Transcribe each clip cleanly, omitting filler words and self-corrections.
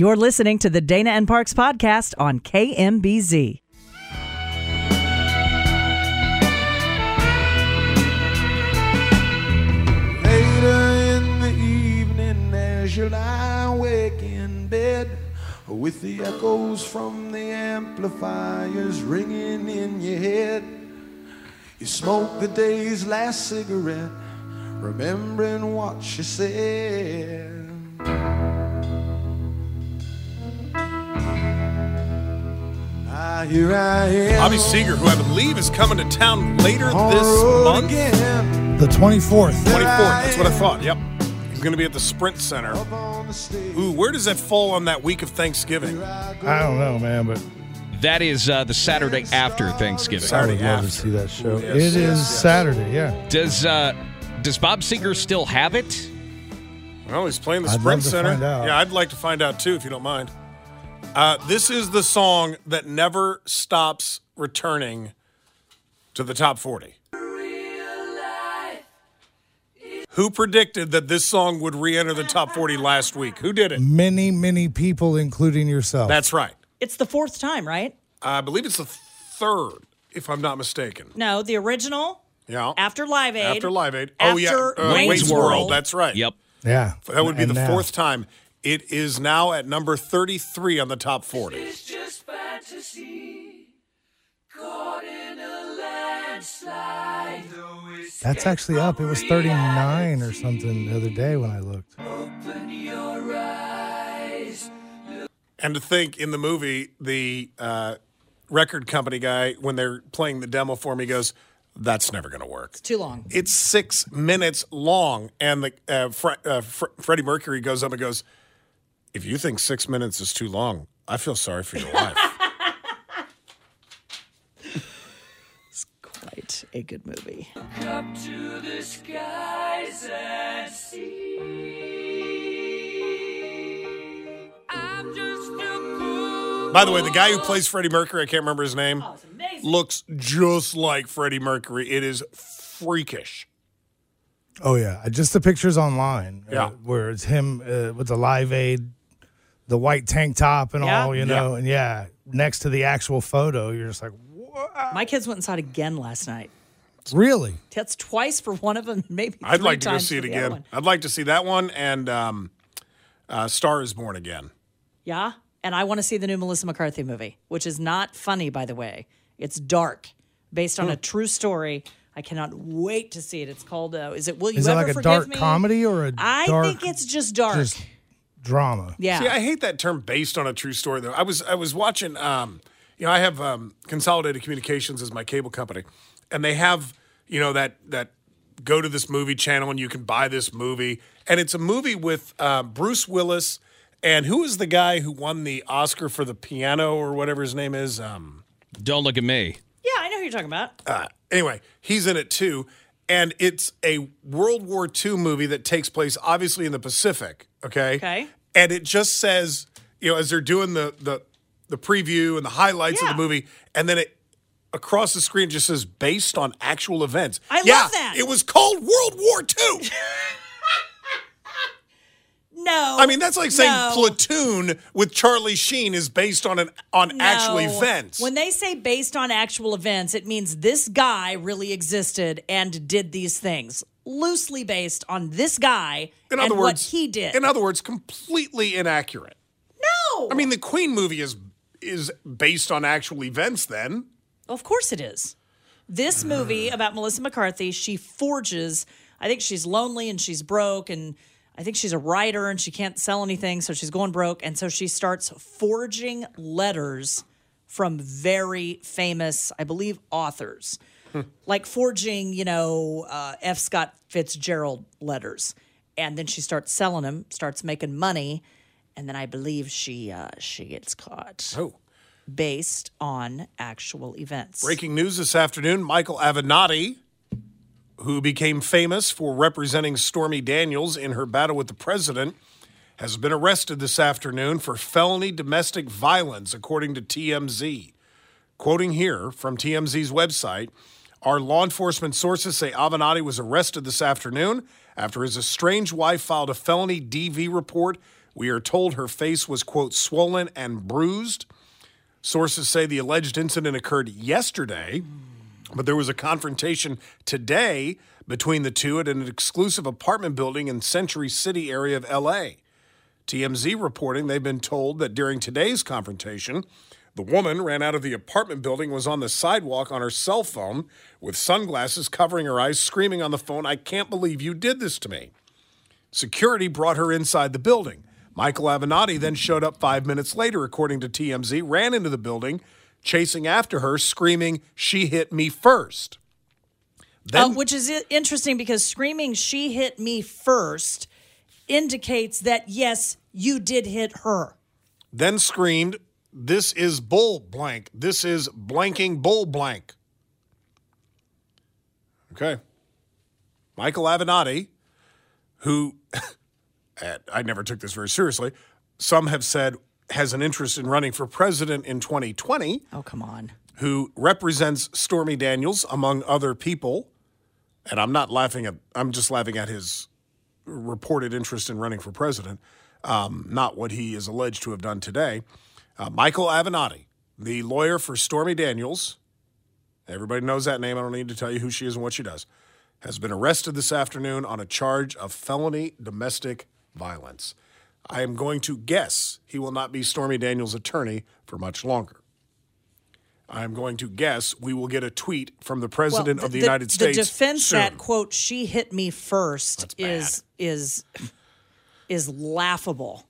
You're listening to the Dana and Parks podcast on KMBZ. Later in the evening as you lie awake in bed, with the echoes from the amplifiers ringing in your head, you smoke the day's last cigarette, remembering what she said. Here I am. Bobby Seger, who I believe is coming to town later this month. Again. The 24th. 24th, that's what I thought, yep. He's going to be at the Sprint Center. Ooh, where does that fall on that week of Thanksgiving? I don't know, man, but That is the Saturday after Thanksgiving. Saturday I would love to after. see that show. Yes, It is yes. Saturday, yeah. Does Bob Seger still have it? Well, he's playing the I'd Sprint love to Center. find out. Yeah, I'd like to find out, too, if you don't mind. This is the song that never stops returning to the top 40. Who predicted that this song would re-enter the top 40 last week? Who did it? Many, many people, including yourself. That's right. It's the fourth time, right? I believe it's the third, if I'm not mistaken. No, the original, Yeah. after Live Aid. After Live Aid. After Wayne's World. That's right. Yep. Yeah. That would be And the now. fourth time. It is now at number 33 on the top 40. It's just fantasy, caught in a landslide. That's actually up. It was 39 or something the other day when I looked. Open your eyes. And to think in the movie, the record company guy, when they're playing the demo for me, goes, that's never going to work. Too long. It's 6 minutes long. And the Freddie Mercury goes up and goes, if you think 6 minutes is too long, I feel sorry for your life. It's quite a good movie. Up to the skies and see. I'm just a fool. By the way, the guy who plays Freddie Mercury, I can't remember his name, Oh, it's amazing. looks just like Freddie Mercury. It is freakish. Oh, yeah. Just the pictures online. Yeah. Where it's him with the Live Aid, the white tank top and Yeah. all, you know. And, yeah, next to the actual photo, you're just like, what? My kids went and saw it again last night. Really? That's twice for one of them, maybe I'd three like to go times see it for the other again. one. I'd like to see that one and Star is Born Again. Yeah, and I want to see the new Melissa McCarthy movie, which is not funny, by the way. It's dark, based on a true story. I cannot wait to see it. It's called, is it Will You Is it Ever like a Forgive dark Me? comedy or a I dark think it's just dark. just drama? yeah. See, I hate that term based on a true story, though. I was watching, I have Consolidated Communications as my cable company, and they have, that go to this movie channel and you can buy this movie. And it's a movie with Bruce Willis, and who is the guy who won the Oscar for the piano or whatever his name is? Don't look at me. Yeah, I know who you're talking about. Anyway, he's in it too. And it's a World War II movie that takes place obviously in the Pacific, okay? Okay. And it just says, as they're doing the preview and the highlights of Yeah. the movie, and then it across the screen just says based on actual events. I love that. It was called World War II. No. I mean, that's like saying no, Platoon with Charlie Sheen is based on actual no. events. When they say based on actual events, it means this guy really existed and did these things. Loosely based on this guy in and other what words, he did. In other words, completely inaccurate. No. I mean, the Queen movie is based on actual events then. Of course it is. This movie about Melissa McCarthy, she forges, I think she's lonely and she's broke, and I think she's a writer and she can't sell anything, so she's going broke. And so she starts forging letters from very famous, I believe, authors. Like forging, F. Scott Fitzgerald letters. And then she starts selling them, starts making money. And then I believe she gets caught. Oh. Based on actual events. Breaking news this afternoon, Michael Avenatti, who became famous for representing Stormy Daniels in her battle with the president, has been arrested this afternoon for felony domestic violence, according to TMZ. Quoting here from TMZ's website, our law enforcement sources say Avenatti was arrested this afternoon after his estranged wife filed a felony DV report We are told her face was, quote, swollen and bruised. Sources say the alleged incident occurred yesterday, but there was a confrontation today between the two at an exclusive apartment building in Century City area of L.A. TMZ reporting they've been told that during today's confrontation, the woman ran out of the apartment building, was on the sidewalk on her cell phone with sunglasses covering her eyes, screaming on the phone, "I can't believe you did this to me." Security brought her inside the building. Michael Avenatti then showed up 5 minutes later, according to TMZ, ran into the building, chasing after her, screaming, "She hit me first." Then, Which is interesting because screaming, "She hit me first," indicates that, yes, you did hit her. then screamed, "This is bull blank. This is blanking bull blank." Okay. Michael Avenatti, who I never took this very seriously, some have said has an interest in running for president in 2020, Oh, come on. who represents Stormy Daniels, among other people. And I'm just laughing at his reported interest in running for president, not what he is alleged to have done today. Michael Avenatti, the lawyer for Stormy Daniels, everybody knows that name. I don't need to tell you who she is and what she does, has been arrested this afternoon on a charge of felony domestic violence. I am going to guess he will not be Stormy Daniels' attorney for much longer. I am going to guess we will get a tweet from the president of the United States. The defense soon. that, quote, "she hit me first" That's is laughable.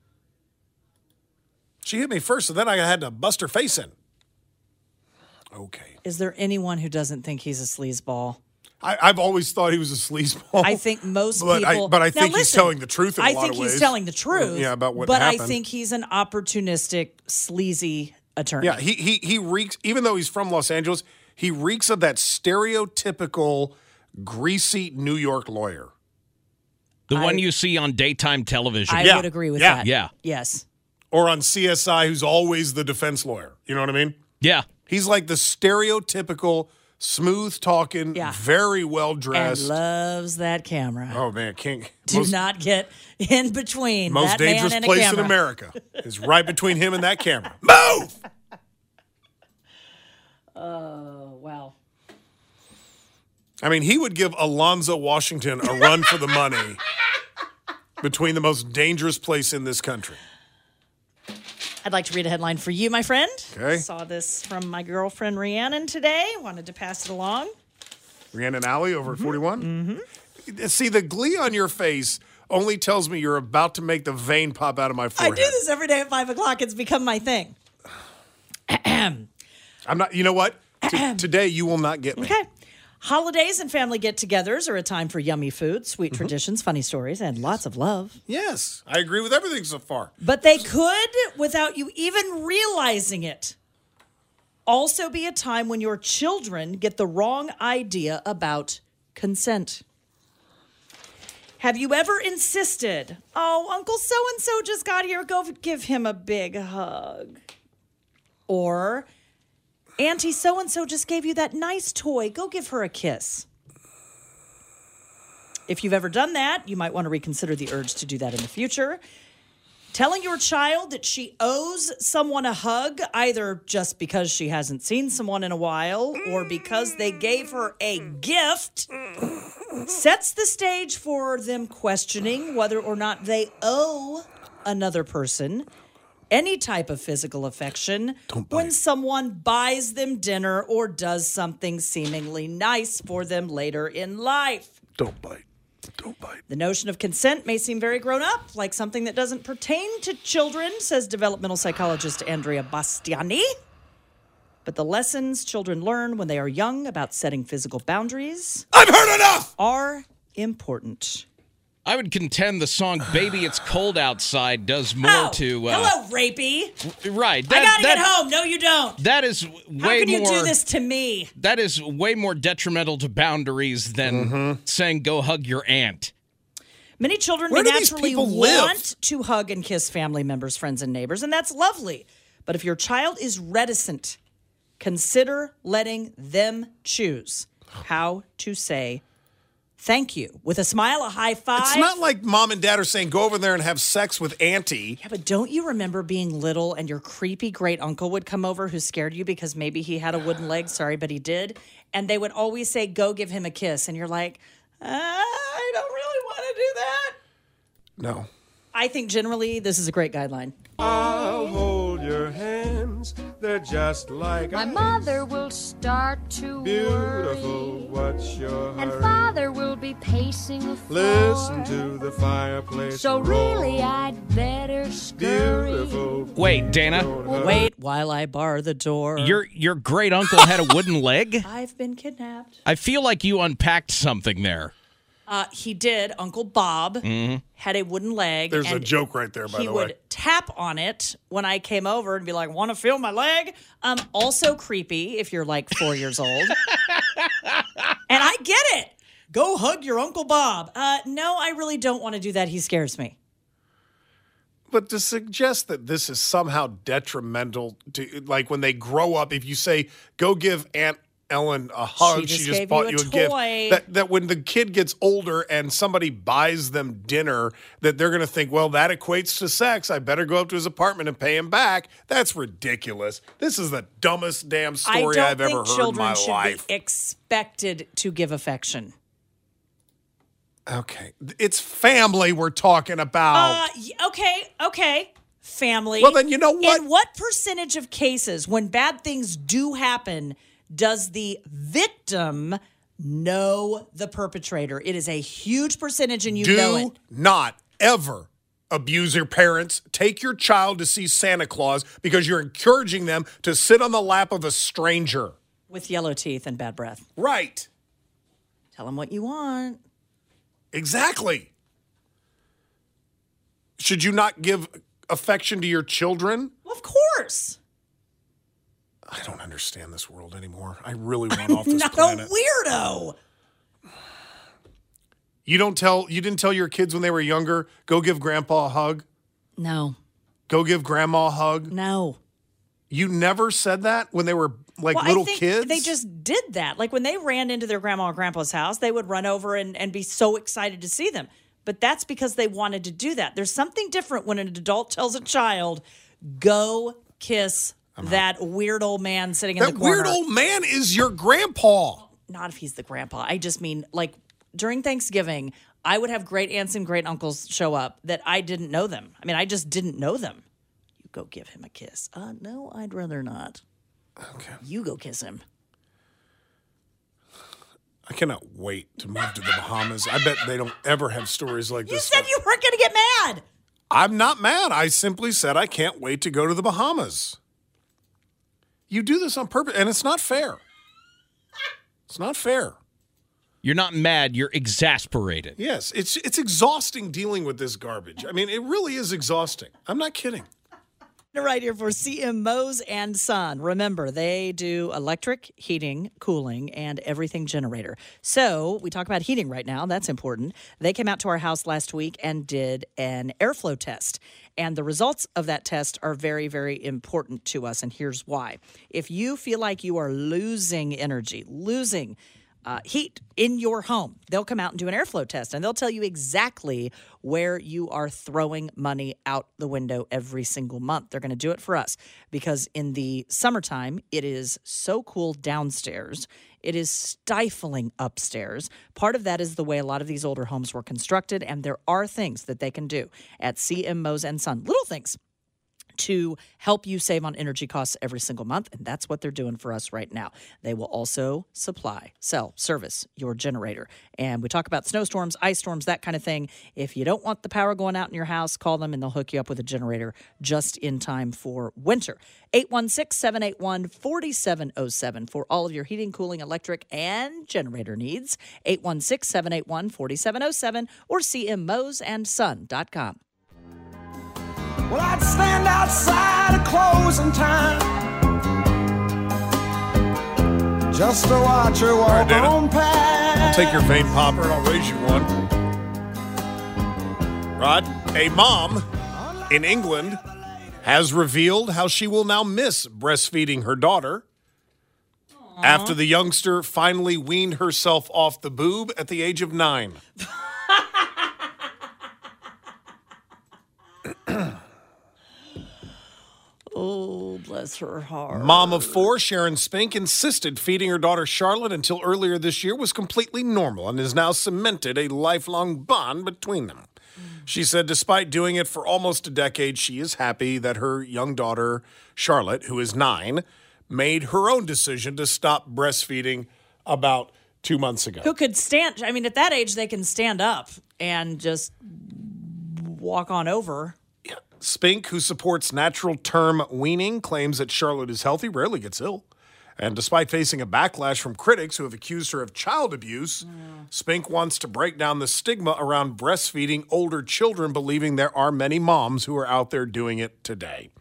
She hit me first, so then I had to bust her face in. Okay. Is there anyone who doesn't think he's a sleazeball? I've always thought he was a sleazeball. I think most but people. But I Now, think he's listen, telling the truth in a lot of ways. I think he's telling the truth. Yeah, about what but happened. I think he's an opportunistic, sleazy attorney. Yeah, he reeks, even though he's from Los Angeles, he reeks of that stereotypical greasy New York lawyer. The one you see on daytime television. I Yeah. would agree with Yeah. that. Yeah. Yes. Or on CSI, who's always the defense lawyer. You know what I mean? Yeah. He's like the stereotypical, smooth-talking, Yeah. very And well-dressed. loves that camera. Oh, man, can't. Do not get in between Most that dangerous man and place a in camera. America is right between him and that camera. Move! Oh, wow. I mean, he would give Alonzo Washington a run for the money between the most dangerous place in this country. I'd like to read a headline for you, my friend. Okay. Saw this from my girlfriend Rhiannon today. Wanted to pass it along. Rhiannon Alley over at 41? Mm-hmm. See, the glee on your face only tells me you're about to make the vein pop out of my I forehead. do this every day at 5 o'clock. It's become my thing. I'm not, you know what? Today you will not get me. Okay. Holidays and family get-togethers are a time for yummy food, sweet traditions, funny stories, and lots of love. Yes, I agree with everything so far. But they could, without you even realizing it, also be a time when your children get the wrong idea about consent. Have you ever insisted, "Oh, Uncle so-and-so just got here, go give him a big hug"? Or, "Auntie so-and-so just gave you that nice toy, go give her a kiss"? If you've ever done that, you might want to reconsider the urge to do that in the future. Telling your child that she owes someone a hug, either just because she hasn't seen someone in a while or because they gave her a gift, sets the stage for them questioning whether or not they owe another person any type of physical affection when someone buys them dinner or does something seemingly nice for them later in life. Don't bite. Don't bite. The notion of consent may seem very grown up, like something that doesn't pertain to children, says developmental psychologist Andrea Bastiani. But the lessons children learn when they are young about setting physical boundaries I've heard enough! are important. I would contend the song "Baby It's Cold Outside" does more Oh, to. hello, rapey. Right. I gotta get home. No, you don't. That is How way can you more. do this to me? That is way more detrimental to boundaries than saying "go hug your aunt." Many children Where may do these naturally people live? want to hug and kiss family members, friends, and neighbors, and that's lovely. But if your child is reticent, consider letting them choose how to say Thank you. With a smile, a high five. It's not like mom and dad are saying, go over there and have sex with auntie. Yeah, but don't you remember being little and your creepy great uncle would come over who scared you because maybe he had a wooden leg? Sorry, but he did. And they would always say, go give him a kiss. And you're like, I don't really want to do that. No. I think generally this is a great guideline. I'll hold your hands, they're just like My ice. mother will start to Beautiful, worry, what's your and hurry? father will be pacing the floor. Listen to the fireplace So roar. really, I'd better scurry. Beautiful. Wait, Dana, Wait while I bar the door. your great uncle had a wooden leg? I've been kidnapped. I feel like you unpacked something there. He did. Uncle Bob had a wooden leg. There's a and joke right there, by he the would way. tap on it when I came over and be like, want to feel my leg? Also creepy if you're like 4 years old. And I get it. Go hug your Uncle Bob. No, I really don't want to do that. He scares me. But to suggest that this is somehow detrimental to, like, when they grow up, if you say, go give Aunt Ellen a hug, She she just just gave bought you you a a gift. toy. That when the kid gets older and somebody buys them dinner, that they're going to think, well, that equates to sex. I better go up to his apartment and pay him back. That's ridiculous. This is the dumbest damn story I've ever heard in children my should life. be expected to give affection. Okay. It's family we're talking about. Okay. Family. Well, then you know what? In what percentage of cases, when bad things do happen, does the victim know the perpetrator? It is a huge percentage, and you know it. Do not ever abuse your parents. Take your child to see Santa Claus because you're encouraging them to sit on the lap of a stranger. With yellow teeth and bad breath. Right. Tell them what you want. Exactly. Should you not give affection to your children? Well, of course. I don't understand this world anymore. I really want off this Not planet. a weirdo. You didn't tell your kids when they were younger, go give grandpa a hug? No. Go give grandma a hug? No. You never said that when they were like Well, little I think kids? they just did that. Like when they ran into their grandma or grandpa's house, they would run over and be so excited to see them. But that's because they wanted to do that. There's something different when an adult tells a child, go kiss that weird old man sitting in the That corner. weird old man is your grandpa. Not if he's the grandpa. I just mean, like, during Thanksgiving, I would have great aunts and great uncles show up that I didn't know them. I mean, I just didn't know them. You go give him a kiss. No, I'd rather not. Okay. You go kiss him. I cannot wait to move to the Bahamas. I bet they don't ever have stories like You this. said you weren't going to get mad. I'm not mad. I simply said I can't wait to go to the Bahamas. You do this on purpose, and it's not fair. It's not fair. You're not mad, you're exasperated. Yes, it's exhausting dealing with this garbage. I mean, it really is exhausting. I'm not kidding. Right here for CM Moes and Son. Remember, they do electric, heating, cooling, and everything generator. So we talk about heating right now. That's important. They came out to our house last week and did an airflow test. And the results of that test are very, very important to us. And here's why. If you feel like you are losing energy, losing heat in your home, they'll come out and do an airflow test, and they'll tell you exactly where you are throwing money out the window every single month. They're going to do it for us because in the summertime, it is so cool downstairs. It is stifling upstairs. Part of that is the way a lot of these older homes were constructed, and there are things that they can do at CM Moes and Son. Little things to help you save on energy costs every single month, and that's what they're doing for us right now. They will also sell, service your generator. And we talk about snowstorms, ice storms, that kind of thing. If you don't want the power going out in your house, call them and they'll hook you up with a generator just in time for winter. 816-781-4707 for all of your heating, cooling, electric, and generator needs. 816-781-4707 or cmmoesandson.com. Well, I'd stand outside at closing time just to watch her walk Dana. on past. I'll take your vein popper and I'll raise you one. Rod, a mom in England has revealed how she will now miss breastfeeding her daughter after the youngster finally weaned herself off the boob at the age of 9. Oh, bless her heart. Mom of 4, Sharon Spink, insisted feeding her daughter Charlotte until earlier this year was completely normal and has now cemented a lifelong bond between them. She said despite doing it for almost a decade, she is happy that her young daughter, Charlotte, who is 9, made her own decision to stop breastfeeding about 2 months ago. Who could stand? I mean, at that age, they can stand up and just walk on over. Spink, who supports natural term weaning, claims that Charlotte is healthy, rarely gets ill. And despite facing a backlash from critics who have accused her of child abuse, Spink wants to break down the stigma around breastfeeding older children, believing there are many moms who are out there doing it today.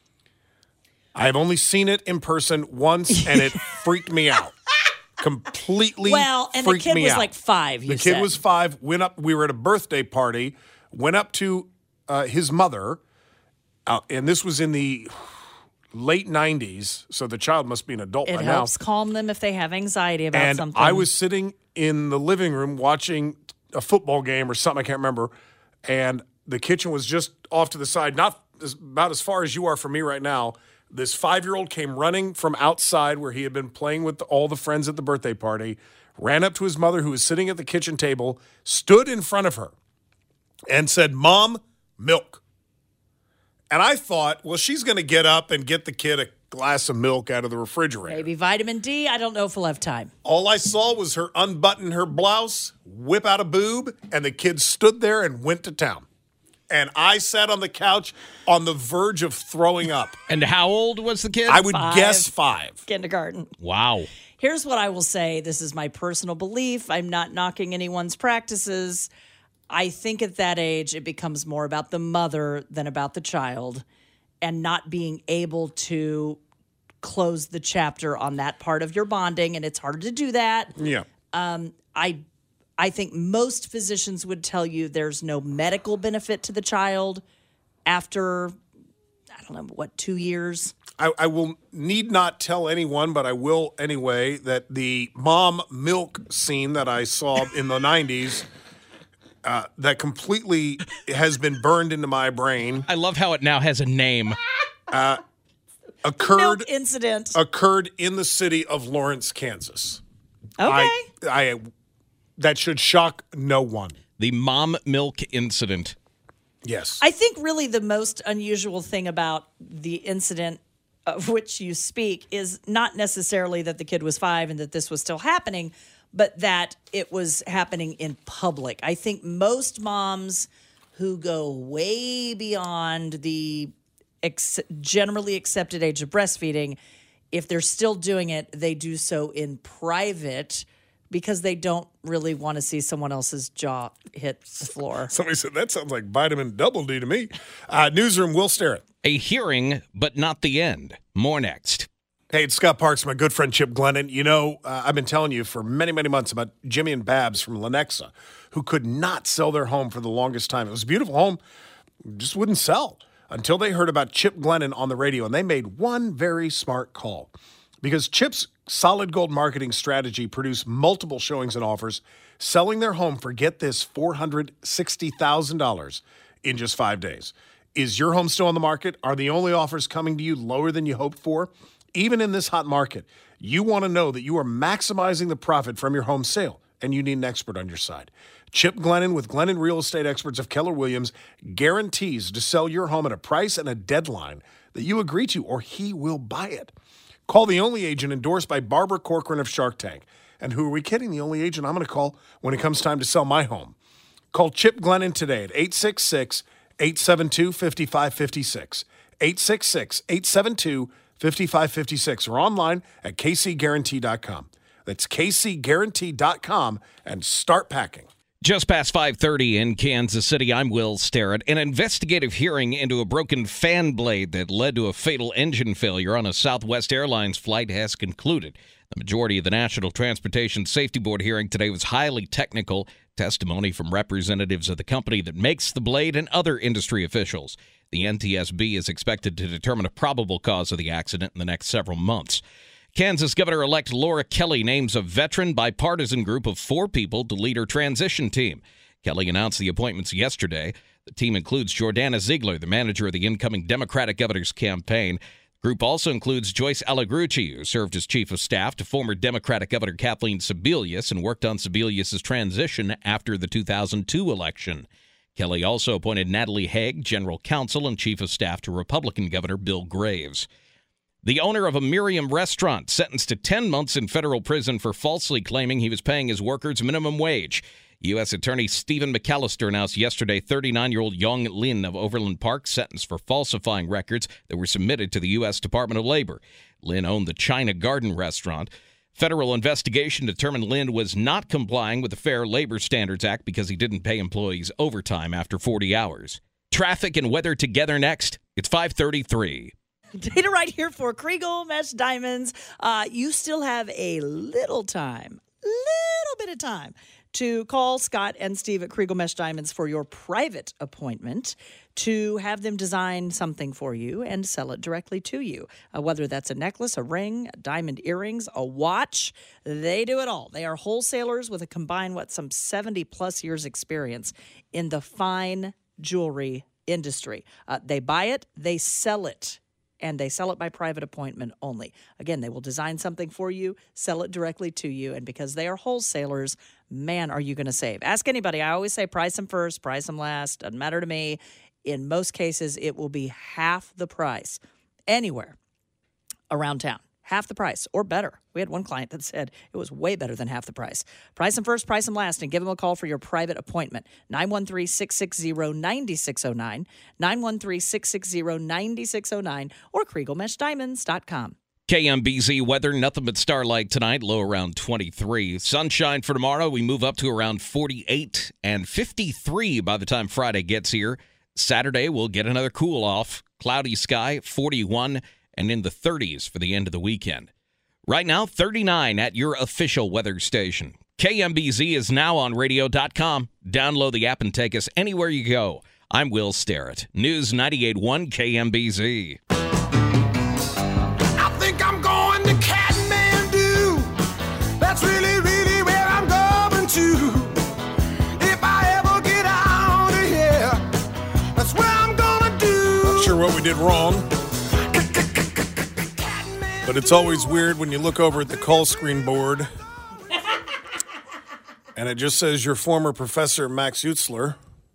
I have only seen it in person once, and it freaked me out. Completely Well, and the freaked kid me was out. like 5, The kid was 5, went up, we were at a birthday party, went up to his mother, and this was in the late 90s, so the child must be an adult It by helps now. calm them if they have anxiety about And something. I was sitting in the living room watching a football game or something, I can't remember, and the kitchen was just off to the side, about as far as you are from me right now. This 5-year-old came running from outside where he had been playing with all the friends at the birthday party, ran up to his mother who was sitting at the kitchen table, stood in front of her, and said, "Mom, milk." And I thought, well, she's going to get up and get the kid a glass of milk out of the refrigerator. Maybe vitamin D. I don't know if we'll have time. All I saw was her unbutton her blouse, whip out a boob, and the kid stood there and went to town. And I sat on the couch on the verge of throwing up. And how old was the kid? I would 5. guess 5. Kindergarten. Wow. Here's what I will say. This is my personal belief. I'm not knocking anyone's practices. I think at that age, it becomes more about the mother than about the child, and not being able to close the chapter on that part of your bonding. And it's hard to do that. Yeah. I think most physicians would tell you there's no medical benefit to the child after, I don't know, 2 years? I will need not tell anyone, but I will anyway, that the mom milk scene that I saw in the 90s that completely has been burned into my brain I love how it now has a name. occurred Milk incident. occurred in the city of Lawrence, Kansas. Okay. That should shock no one. The mom milk incident. Yes. I think really the most unusual thing about the incident of which you speak is not necessarily that the kid was 5 and that this was still happening, but that it was happening in public. I think most moms who go way beyond the generally accepted age of breastfeeding, if they're still doing it, they do so in private because they don't really want to see someone else's jaw hit the floor. Somebody said, that sounds like vitamin double D to me. Newsroom, Will Sterrett. A hearing, but not the end. More next. Hey, it's Scott Parks, my good friend Chip Glennon. You know, I've been telling you for many, many months about Jimmy and Babs from Lenexa, who could not sell their home for the longest time. It was a beautiful home, just wouldn't sell until they heard about Chip Glennon on the radio, and they made one very smart call. Because Chip's solid gold marketing strategy produced multiple showings and offers, selling their home for, get this, $460,000 in just 5 days. Is your home still on the market? Are the only offers coming to you lower than you hoped for? Even in this hot market, you want to know that you are maximizing the profit from your home sale, and you need an expert on your side. Chip Glennon with Glennon Real Estate Experts of Keller Williams guarantees to sell your home at a price and a deadline that you agree to, or he will buy it. Call the only agent endorsed by Barbara Corcoran of Shark Tank. And who are we kidding? The only agent I'm going to call when it comes time to sell my home. Call Chip Glennon today at 866-872-5556. 866-872-5556 or online at kcguarantee.com. That's kcguarantee.com and start packing. Just past 5:30 in Kansas City, I'm Will Sterrett. An investigative hearing into a broken fan blade that led to a fatal engine failure on a Southwest Airlines flight has concluded. The majority of the National Transportation Safety Board hearing today was highly technical. Testimony from representatives of the company that makes the blade and other industry officials. The NTSB is expected to determine a probable cause of the accident in the next several months. Kansas Governor-elect Laura Kelly names a veteran bipartisan group of 4 people to lead her transition team. Kelly announced the appointments yesterday. The team includes Jordana Ziegler, the manager of the incoming Democratic governor's campaign. The group also includes Joyce Allegrucci, who served as chief of staff to former Democratic Governor Kathleen Sebelius and worked on Sebelius' transition after the 2002 election. Kelly also appointed Natalie Haig, general counsel and chief of staff to Republican Governor Bill Graves. The owner of a Miriam restaurant sentenced to 10 months in federal prison for falsely claiming he was paying his workers minimum wage. U.S. Attorney Stephen McAllister announced yesterday 39-year-old Yong Lin of Overland Park sentenced for falsifying records that were submitted to the U.S. Department of Labor. Lin owned the China Garden restaurant. Federal investigation determined Lin was not complying with the Fair Labor Standards Act because he didn't pay employees overtime after 40 hours. Traffic and weather together next. It's 5:33. Data right here for Kriegel Mesh Diamonds. You still have a little bit of time to call Scott and Steve at Kriegel Mesh Diamonds for your private appointment to have them design something for you and sell it directly to you. Whether that's a necklace, a ring, diamond earrings, a watch, they do it all. They are wholesalers with a combined, some 70-plus years experience in the fine jewelry industry. They buy it, they sell it. And they sell it by private appointment only. Again, they will design something for you, sell it directly to you, and because they are wholesalers, man, are you going to save. Ask anybody. I always say price them first, price them last. Doesn't matter to me. In most cases, it will be half the price anywhere around town. Half the price or better. We had one client that said it was way better than half the price. Price them first, price them last, and give them a call for your private appointment. 913-660-9609, 913-660-9609, or KriegelMeshDiamonds.com. KMBZ weather, nothing but starlight tonight, low around 23. Sunshine for tomorrow, we move up to around 48 and 53 by the time Friday gets here. Saturday, we'll get another cool off. Cloudy sky, 41 and in the 30s for the end of the weekend. Right now, 39 at your official weather station. KMBZ is now on radio.com. Download the app and take us anywhere you go. I'm Will Sterrett. News 98.1 KMBZ. I think I'm going to Kathmandu. That's really, really where I'm going to. If I ever get out of here, that's where I'm going to do. Not sure what we did wrong. But it's always weird when you look over at the call screen board and it just says your former professor, Max Utzler.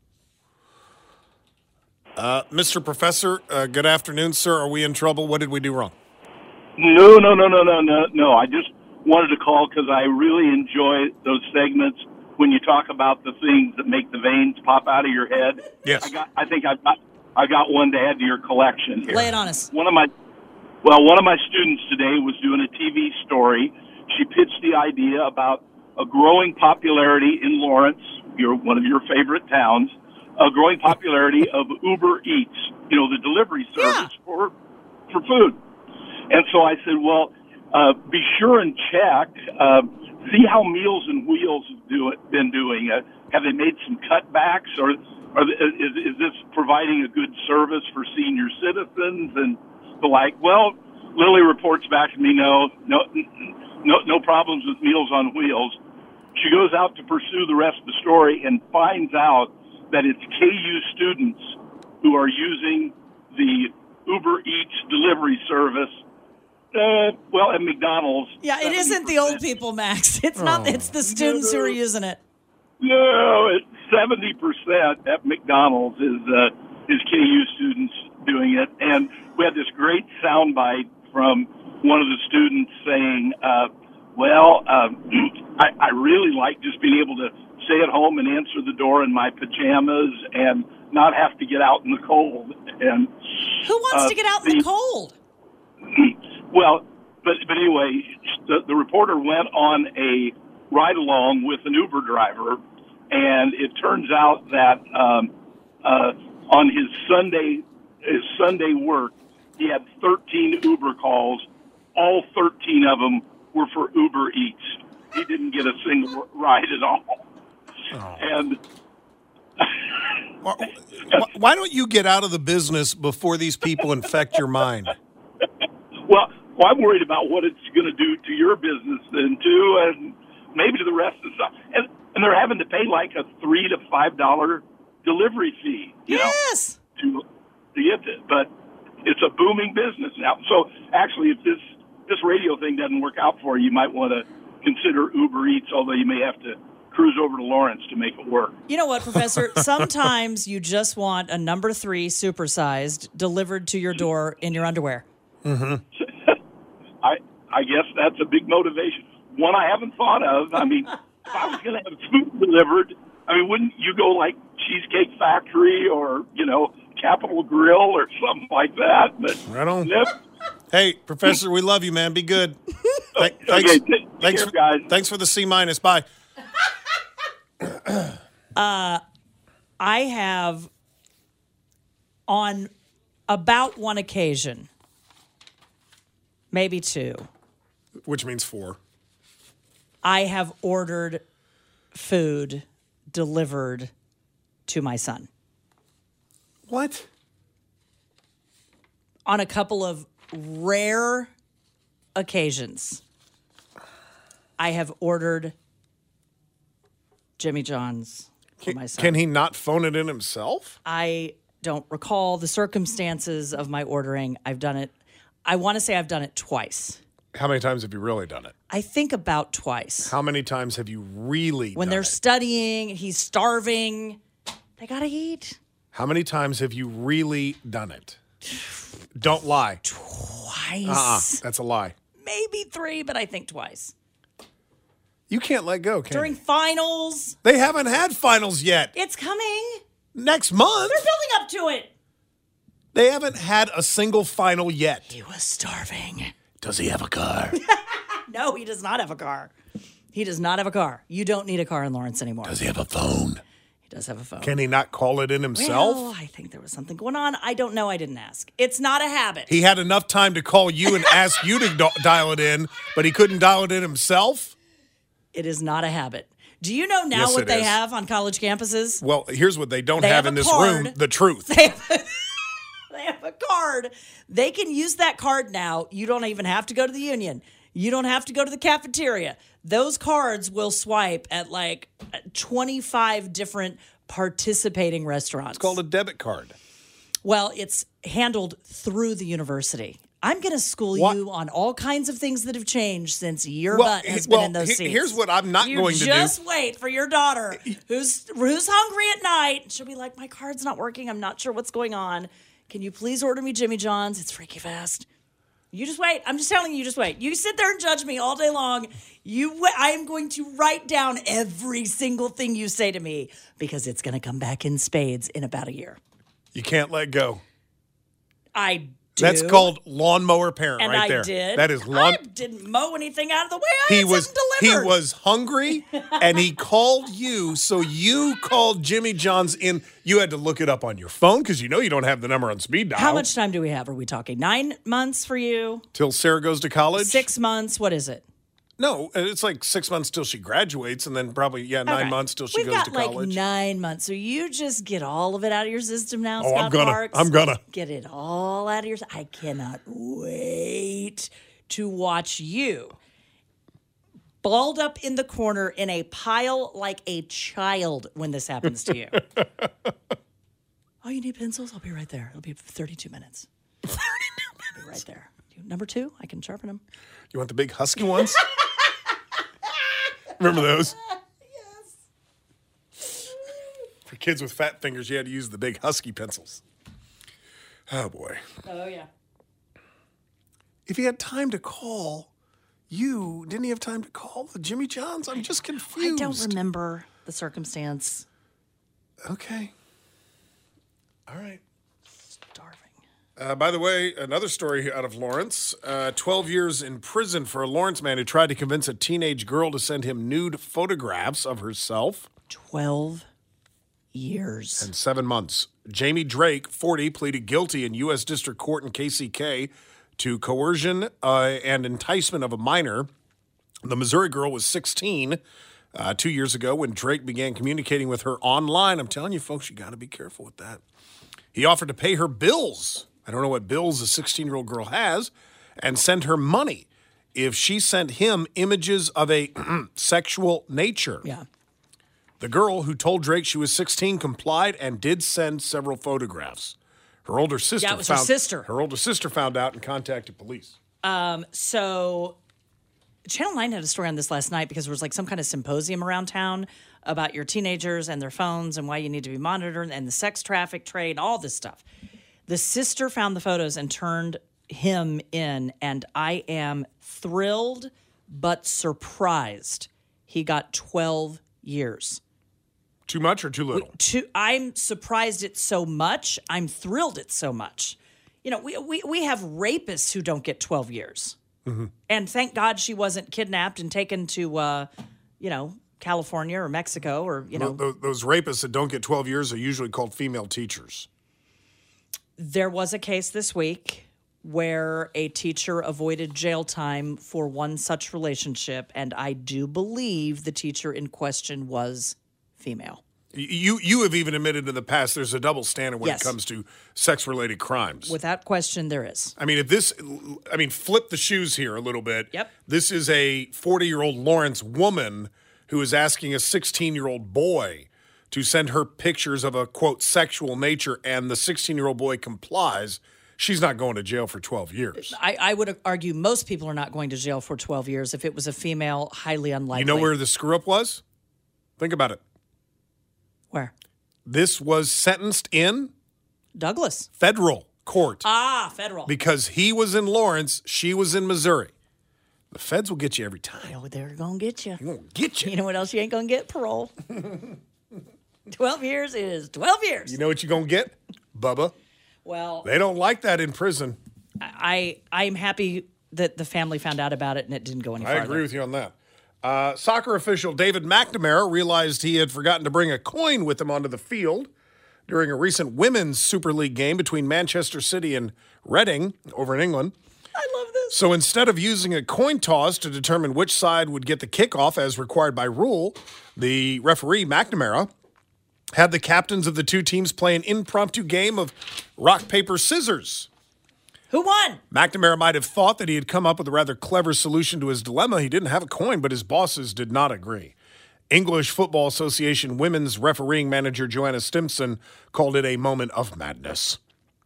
Mr. Professor, good afternoon, sir. Are we in trouble? What did we do wrong? No. I just wanted to call because I really enjoy those segments when you talk about the things that make the veins pop out of your head. Yes. I think I got one to add to your collection here. Lay it on us. One of my students today was doing a TV story. She pitched the idea about a growing popularity in Lawrence, one of your favorite towns, a growing popularity of Uber Eats, the delivery service for food. And so I said, well, be sure and check, see how Meals on Wheels have been doing. Have they made some cutbacks, or is this providing a good service for senior citizens and the like? Well, Lily reports back to me, no problems with Meals on Wheels. She goes out to pursue the rest of the story and finds out that it's KU students who are using the Uber Eats delivery service. At McDonald's. Yeah, it isn't the old people, Max. It's not. It's the students who are using it. No, it's 70% at McDonald's is KU students doing it. And we had this great soundbite from one of the students saying, I really like just being able to stay at home and answer the door in my pajamas and not have to get out in the cold. And who wants to get out in the cold? Well, but anyway, the reporter went on a ride along with an Uber driver, and it turns out that on his Sunday work, he had 13 Uber calls. All 13 of them were for Uber Eats. He didn't get a single ride at all. Oh. And why don't you get out of the business before these people infect your mind? Well, I'm worried about what it's going to do to your business then too, and maybe to the rest of the stuff. And they're having to pay like a $3 to $5 delivery fee. Yes. To get it, but it's a booming business now. So actually, if this radio thing doesn't work out for you, you might want to consider Uber Eats, although you may have to cruise over to Lawrence to make it work. You know what, Professor? Sometimes you just want a number 3 supersized delivered to your door in your underwear. Mm-hmm. I guess that's a big motivation. One I haven't thought of. I mean, if I was going to have food delivered, I mean, wouldn't you go like Cheesecake Factory or, Capital Grill or something like that? But right on. Yep. Hey, Professor, we love you, man. Be good. Okay, take care, guys. Thanks for the C-. Bye. I have, on about one occasion, maybe 2, Which means 4. I have ordered food delivered to my son. What? On a couple of rare occasions, I have ordered Jimmy John's for my son. Can he not phone it in himself? I don't recall the circumstances of my ordering. I've done it. I want to say I've done it twice. How many times have you really done it? I think about twice. How many times have you really When done they're it? studying, he's starving, they got to eat. How many times have you really done it? Don't lie. Twice. That's a lie. Maybe 3, but I think twice. You can't let go, can During you? finals. They haven't had finals yet. It's coming. Next month. They're building up to it. They haven't had a single final yet. He was starving. Does he have a car? No, he does not have a car. He does not have a car. You don't need a car in Lawrence anymore. Does he have a phone? He does have a phone. Can he not call it in himself? Well, I think there was something going on. I don't know. I didn't ask. It's not a habit. He had enough time to call you and ask you to dial it in, but he couldn't dial it in himself? It is not a habit. Do you know now Yes, what it they is. have on college campuses? Well, here's what they don't They have have in a this card. room, the truth. They have a card. They can use that card now. You don't even have to go to the union. You don't have to go to the cafeteria. Those cards will swipe at like 25 different participating restaurants. It's called a debit card. Well, it's handled through the university. I'm going to school What? you on all kinds of things that have changed since your butt has been in those seats. Here's what I'm not You going to do. just wait for your daughter who's hungry at night. She'll be like, my card's not working. I'm not sure what's going on. Can you please order me Jimmy John's? It's freaky fast. You just wait. I'm just telling you, just wait. You sit there and judge me all day long. I am going to write down every single thing you say to me because it's going to come back in spades in about a year. You can't let go. I do. That's called lawnmower parent And right I there. did. That is I didn't mow anything out of the way. I He had was something he delivered. was hungry and he called you, so you called Jimmy John's in. You had to look it up on your phone because you know you don't have the number on speed dial. How much time do we have? Are we talking 9 months for you? Till Sarah goes to college? 6 months? What is it? No, it's like 6 months till she graduates, and then probably 9 Okay. months till she We've goes got to college. like 9 months. So you just get all of it out of your system now, Oh, Scott I'm gonna. Parks. I'm gonna. Get it all out of your... I cannot wait to watch you balled up in the corner in a pile like a child when this happens to you. Oh, you need pencils? I'll be right there. It'll be 32 minutes. 32 minutes. I'll be right there. Number 2, I can sharpen them. You want the big husky ones? Remember those? Yes. For kids with fat fingers, you had to use the big husky pencils. Oh, boy. Oh, yeah. If he had time to call you, didn't he have time to call the Jimmy John's? I'm just confused. I don't remember the circumstance. Okay. All right. Starving. By the way, another story out of Lawrence. 12 years in prison for a Lawrence man who tried to convince a teenage girl to send him nude photographs of herself. 12 years. And 7 months. Jamie Drake, 40, pleaded guilty in U.S. District Court in KCK to coercion and enticement of a minor. The Missouri girl was 16 2 years ago when Drake began communicating with her online. I'm telling you, folks, you got to be careful with that. He offered to pay her bills. I don't know what bills a 16-year-old girl has, and send her money if she sent him images of a sexual nature. Yeah. The girl who told Drake she was 16 complied and did send several photographs. Her older sister Yeah, it was her sister. Her older sister found out and contacted police. So Channel 9 had a story on this last night because there was like some kind of symposium around town about your teenagers and their phones and why you need to be monitored and the sex traffic trade, all this stuff. The sister found the photos and turned him in, and I am thrilled but surprised he got 12 years. Too much or too little? I'm surprised it's so much. I'm thrilled it's so much. You know, we have rapists who don't get 12 years. Mm-hmm. And thank God she wasn't kidnapped and taken to, California or Mexico or, Those rapists that don't get 12 years are usually called female teachers. There was a case this week where a teacher avoided jail time for one such relationship, and I do believe the teacher in question was female. You have even admitted in the past there's a double standard when Yes. it comes to sex-related crimes. Without question, there is. I mean, flip the shoes here a little bit. Yep. This is a 40-year-old Lawrence woman who is asking a 16-year-old boy to send her pictures of a, quote, sexual nature, and the 16-year-old boy complies. She's not going to jail for 12 years. I would argue most people are not going to jail for 12 years. If it was a female, highly unlikely. You know where the screw-up was? Think about it. Where? This was sentenced in Douglas. federal court. Federal. Because he was in Lawrence, she was in Missouri. The feds will get you every time. Oh, they're going to get you. They're going to get you. You know what else you ain't going to get? Parole. 12 years is 12 years. You know what you're going to get? Bubba. Well, They don't like that in prison. I'm happy that the family found out about it and it didn't go any farther. I agree with you on that. Soccer official David McNamara realized he had forgotten to bring a coin with him onto the field during a recent Women's Super League game between Manchester City and Reading over in England. I love this. So instead of using a coin toss to determine which side would get the kickoff as required by rule, the referee, McNamara, had the captains of the two teams play an impromptu game of rock, paper, scissors. Who won? McNamara might have thought that he had come up with a rather clever solution to his dilemma. He didn't have a coin, but his bosses did not agree. English Football Association women's refereeing manager Joanna Stimson called it a moment of madness.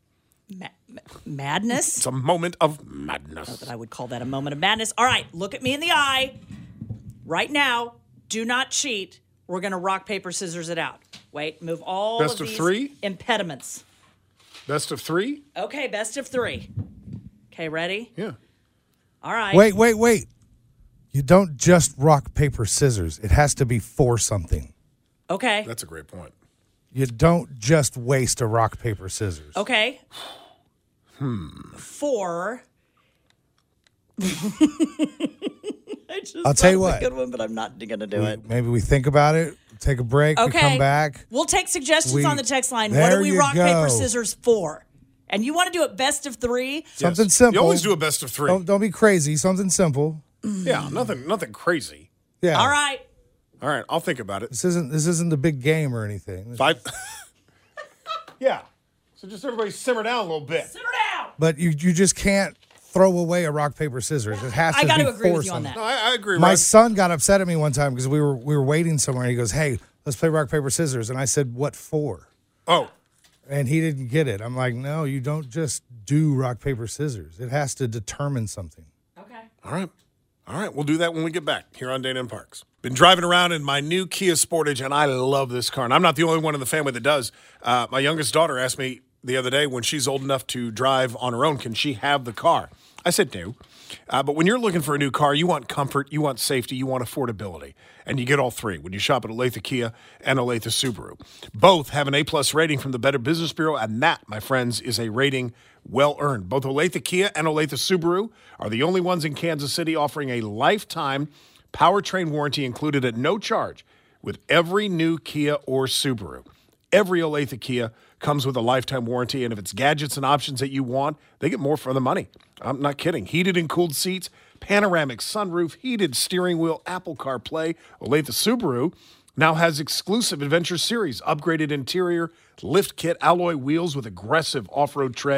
Madness? It's a moment of madness. But I would call that a moment of madness. All right, look at me in the eye. Right now, do not cheat. We're going to rock, paper, scissors it out. Wait, move all Best of of these three? impediments. Best of three? Okay, best of three. Okay, ready? Yeah. All right. Wait. You don't just rock, paper, scissors. It has to be for something. Okay. That's a great point. You don't just waste a rock, paper, scissors. Okay. For. I'll tell you thought of a what. good one, but I'm not going to do it. Maybe we think about it, take a break, we Okay. come back. We'll take suggestions on the text line. What There do we you rock, paper, go. scissors for? And you want to do it best of three? Something Yes. simple. You always do a best of three. Don't be crazy. Something simple. Yeah, nothing crazy. Yeah. All right. All right, I'll think about it. This isn't the big game or anything. Five. Yeah. So just everybody simmer down a little bit. Simmer down. But you just can't throw away a rock, paper, scissors. It has to I got be to agree for with you on something. that. No, I agree, My Rod. son got upset at me one time because we were waiting somewhere and he goes, "Hey, let's play rock, paper, scissors." And I said, "What for?" Oh, And he didn't get it. I'm like, "No, you don't just do rock, paper, scissors. It has to determine something." Okay. all right. All right, we'll do that when we get back here on Dana and Parks. Been driving around in my new Kia Sportage, and I love this car. And I'm not the only one in the family that does. My youngest daughter asked me the other day when she's old enough to drive on her own, can she have the car? I said no. But when you're looking for a new car, you want comfort, you want safety, you want affordability. And you get all three when you shop at Olathe Kia and Olathe Subaru. Both have an A-plus rating from the Better Business Bureau, and that, my friends, is a rating well-earned. Both Olathe Kia and Olathe Subaru are the only ones in Kansas City offering a lifetime powertrain warranty included at no charge with every new Kia or Subaru. Every Olathe Kia comes with a lifetime warranty, and if it's gadgets and options that you want, they get more for the money. I'm not kidding. Heated and cooled seats, panoramic sunroof, heated steering wheel, Apple CarPlay. Olathe Subaru now has exclusive Adventure Series, upgraded interior, lift kit, alloy wheels with aggressive off-road tread,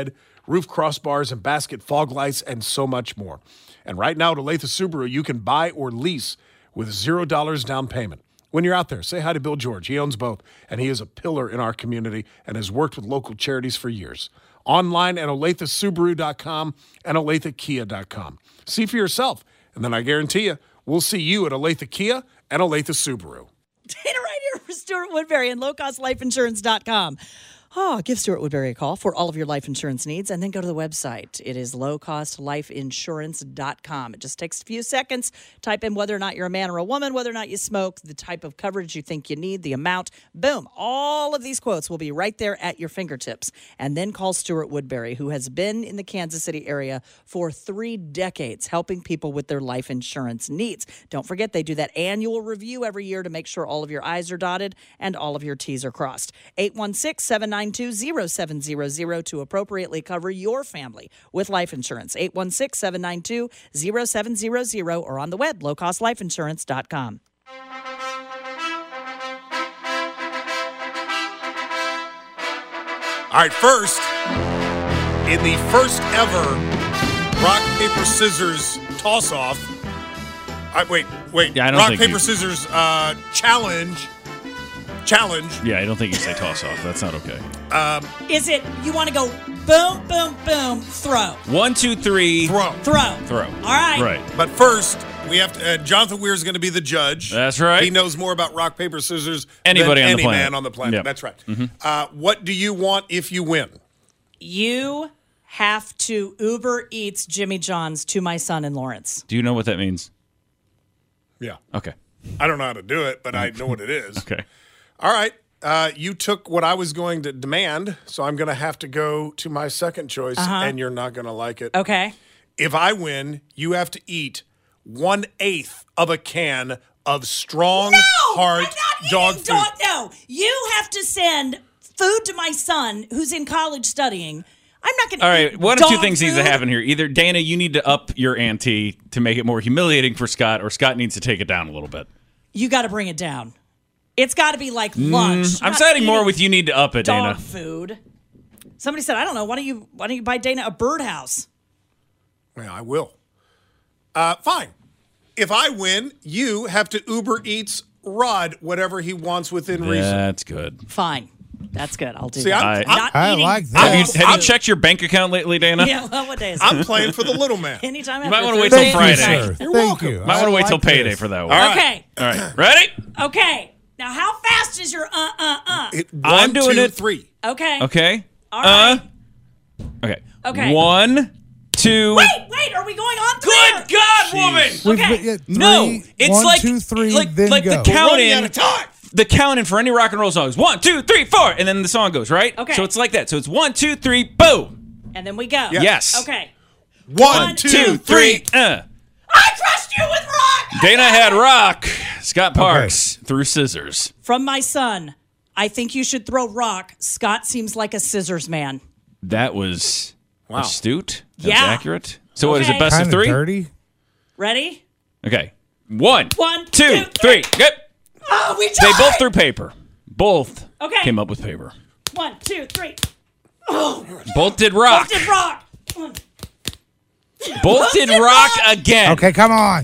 roof crossbars and basket fog lights, and so much more. And right now at Olathe Subaru, you can buy or lease with $0 down payment. When you're out there, say hi to Bill George. He owns both, and he is a pillar in our community and has worked with local charities for years. Online at OlatheSubaru.com and OlatheKia.com. See for yourself, and then I guarantee you, we'll see you at Olathe Kia and Olathe Subaru. Dana right here for Stuart Woodbury and lowcostlifeinsurance.com. Oh, give Stuart Woodbury a call for all of your life insurance needs, and then go to the website. It is lowcostlifeinsurance.com. It just takes a few seconds. Type in whether or not you're a man or a woman, whether or not you smoke, the type of coverage you think you need, the amount. Boom. All of these quotes will be right there at your fingertips. And then call Stuart Woodbury, who has been in the Kansas City area for 3 decades, helping people with their life insurance needs. Don't forget, they do that annual review every year to make sure all of your I's are dotted and all of your T's are crossed. 816-792-0700 to appropriately cover your family with life insurance. 816-792-0700 or on the web, lowcostlifeinsurance.com. All right, first, in the first ever rock, paper, scissors toss-off. Wait. Yeah, I don't rock, think paper, you- scissors challenge. Yeah, I don't think you say toss off. That's not okay. Is it, you want to go boom, boom, boom, throw? 1, 2, 3. Throw. All right. Right. But first, we have to. Jonathan Weir is going to be the judge. That's right. He knows more about rock, paper, scissors Anybody than on the any planet. man on the planet. Yep. That's right. What do you want if you win? You have to Uber Eats Jimmy John's to my son in Lawrence. Do you know what that means? Yeah. Okay. I don't know how to do it, but I know what it is. Okay. All right. You took what I was going to demand, so I'm going to have to go to my second choice, and you're not going to like it. Okay. If I win, you have to eat 1/8 of a can of strong, hard dog food. No, you have to send food to my son who's in college studying. I'm not going to. All right. One of two things needs to food. happen here. Either, Dana, you need to up your ante to make it more humiliating for Scott, or Scott needs to take it down a little bit. You got to bring it down. It's got to be like lunch. I'm not siding more eating with you need to up it, dog Dana. food. Somebody said, I don't know. Why don't you buy Dana a birdhouse? Well, I will. Fine. If I win, you have to Uber Eats Rod whatever he wants within reason. That's good. Fine. That's good. I'll do See, that. Not I eating like that. Have you checked your bank account lately, Dana? Yeah, well, what day is it? I'm playing for the little man. Anytime You might after want to wait Thursday till night. Friday. Sir. You're Thank welcome. you. Might want to wait till like payday this. for that one. All right. Okay. All right. Ready? Okay. Now, how fast is your I'm doing it. 3. Okay. Okay. All right. Okay. Okay. 1, 2. Wait. Are we going on? Good God, woman! Okay. No, it's 1, like 2, 3, like then like go. the count Running in. out of time. The count in for any rock and roll song is 1, 2, 3, 4, and then the song goes right. Okay. So it's like that. So it's 1, 2, 3, boom. And then we go. Yes. Okay. 1, 2, 3. I trust you with rock. Dana had rock. Scott Parks threw scissors. From my son, I think you should throw rock. Scott seems like a scissors man. That was astute. That was Yeah. accurate. So what is Okay. it? Best of Kind of 3? dirty. Ready? Okay. 1, 1, 2, 3. Good. Oh, we They tied. both threw paper. Both Okay. came up with paper. 1, 2, 3. Both did rock. Both did rock. Both did rock again. Okay, come on.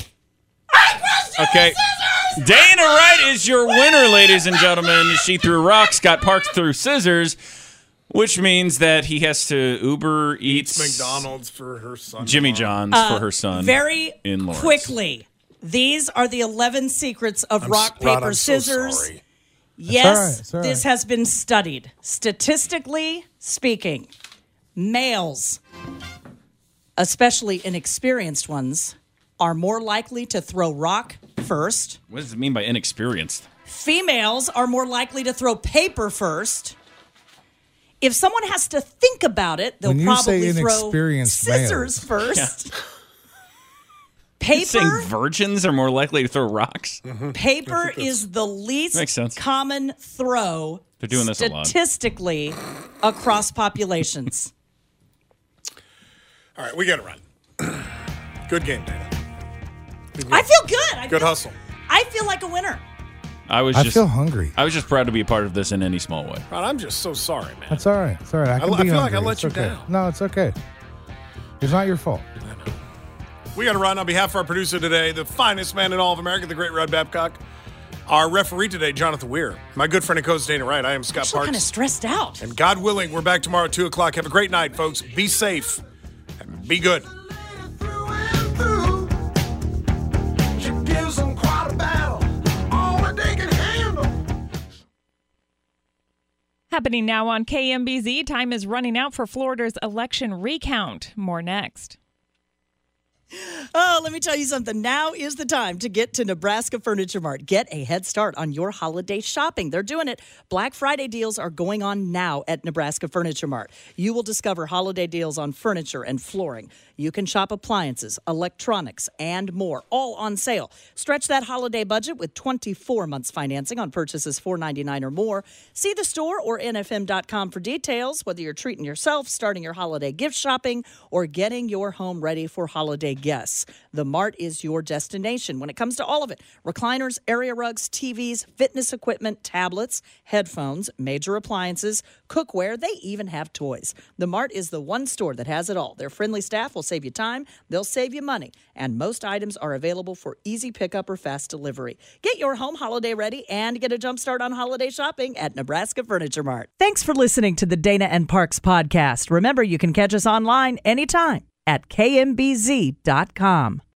Okay. Dana Wright is your winner, ladies and gentlemen. She threw rock. Scott Parks threw scissors, which means that he has to Uber Eats McDonald's for her son. Jimmy John's for her son. Very in Lawrence. quickly. These are the 11 secrets of rock, Rod, paper, I'm so scissors. sorry. Yes, It's all right. this has been studied. Statistically speaking, males, especially inexperienced ones, are more likely to throw rock first. What does it mean by inexperienced? Females are more likely to throw paper first. If someone has to think about it, they'll When you say probably throw inexperienced scissors males. first. You're saying Paper, virgins are more likely to throw rocks? paper is the least Makes sense. common throw They're doing this a lot. statistically across populations. All right, we got to run. Good game, Dana. I feel good. Good hustle. I feel like a winner. I feel hungry. I was just proud to be a part of this in any small way. Ron, I'm just so sorry, man. That's all right. It's all right. I feel like I hungry. let It's you okay. down. No, it's okay. It's not your fault. We got to run on behalf of our producer today, the finest man in all of America, the great Rod Babcock. Our referee today, Jonathan Weir. My good friend and co-host Dana Wright. I am Scott I'm Parks. kind of stressed out. And God willing, we're back tomorrow at 2 o'clock. Have a great night, folks. Be safe and be good. She gives them quite a battle, all that they can handle. Happening now on KMBZ, time is running out for Florida's election recount. More next. Oh, let me tell you something. Now is the time to get to Nebraska Furniture Mart. Get a head start on your holiday shopping. They're doing it. Black Friday deals are going on now at Nebraska Furniture Mart. You will discover holiday deals on furniture and flooring. You can shop appliances, electronics, and more, all on sale. Stretch that holiday budget with 24 months financing on purchases $4.99 or more. See the store or nfm.com for details, whether you're treating yourself, starting your holiday gift shopping, or getting your home ready for holiday guests. The Mart is your destination when it comes to all of it. Recliners, area rugs, TVs, fitness equipment, tablets, headphones, major appliances, cookware. They even have toys. The Mart is the one store that has it all. Their friendly staff will save you time, they'll save you money, and most items are available for easy pickup or fast delivery. Get your home holiday ready and get a jump start on holiday shopping at Nebraska Furniture Mart. Thanks for listening to the Dana and Parks podcast. Remember, you can catch us online anytime at kmbz.com.